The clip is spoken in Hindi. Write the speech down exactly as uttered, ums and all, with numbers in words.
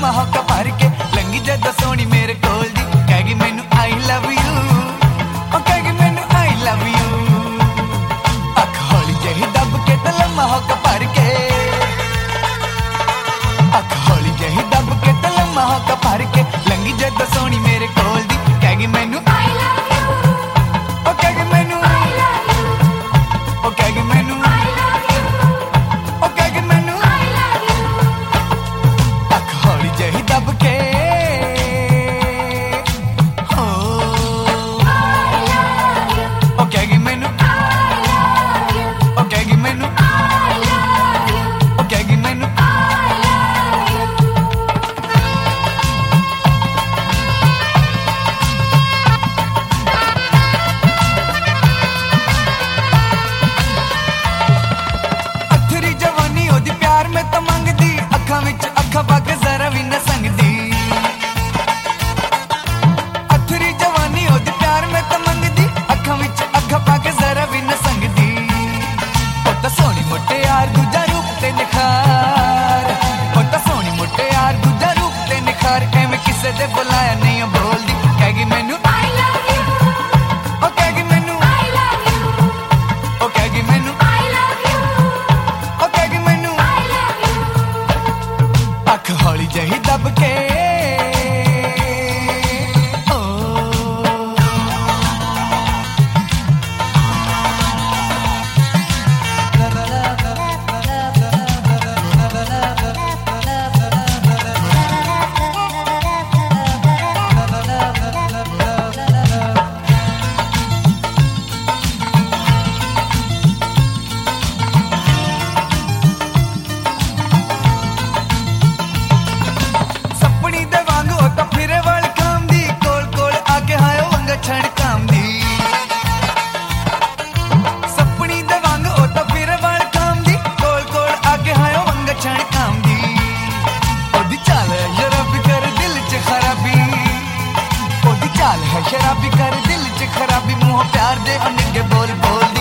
लम्मा होका भर के लंगी जद सोनी मेरे कोल दी कहगी मैनू आई लव यू ओ कहगी मैनू आई लव यू अख हौली जही दब के ते लम्मा होका भर के अख हौली जही दब के ते लम्मा होका भर के लंगी जद सोनी मेरे कोल दी कहगी मैनू आई लव यू ओ कहगी मैनू आई लव यू ओ कहगी मैनू आई लव यू ओ कहगी मैनू आई लव यू अख हौली जही दब के किसे दे बुलाया नहीं बोल दी कहगी मैनू आई लव यू ओ कहगी मैनू आई लव यू ओ कहगी मैनू आई लव यू ओ कहगी मैनू आई लव यू अख हौली जही दब के शराबी कर दिल च खराबी मुंह प्यार दे अनिगे बोल बोल